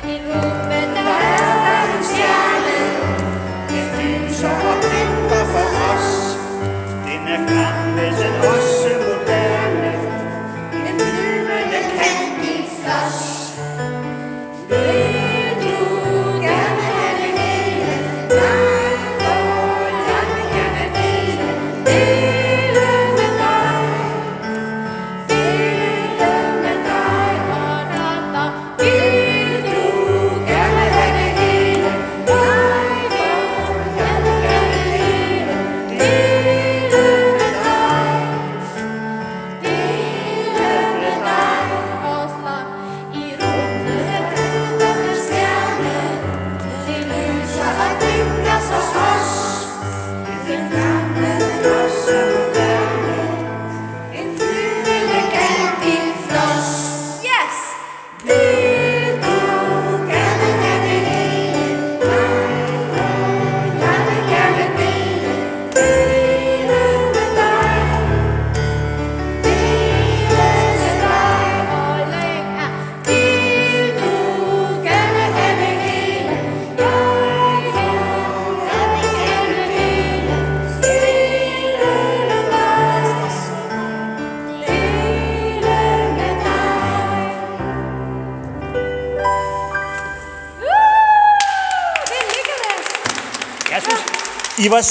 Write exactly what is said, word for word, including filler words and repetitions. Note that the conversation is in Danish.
I rummet der er der en stjerne. Den lyser og blinker for os. Den er gammel, men også moderne. En flyvende candyfloss. Vil du gerne have det hele? Nej, for jeg vil gerne dele. Dele med dig. Dele med dig. Og da, da. Vil du gerne have det hele? Nej, for jeg vil gerne dele. Dele med dig. Dele med dig. Og slag i rummet er der en stjerne. Den lyser og blinker for os. Den gamle, men også moderne. En flyvende candyfloss. Yes! Vil du gerne have det hele? Nej, for jeg vil gerne dele. Dele med dig. Dele med dig. Og læg er. Vil du gerne have det hele? Jeg vil, jeg vil gerne dele. Dele med dig. Dele med dig. Uh, det er Nicholas. Jeg synes, I var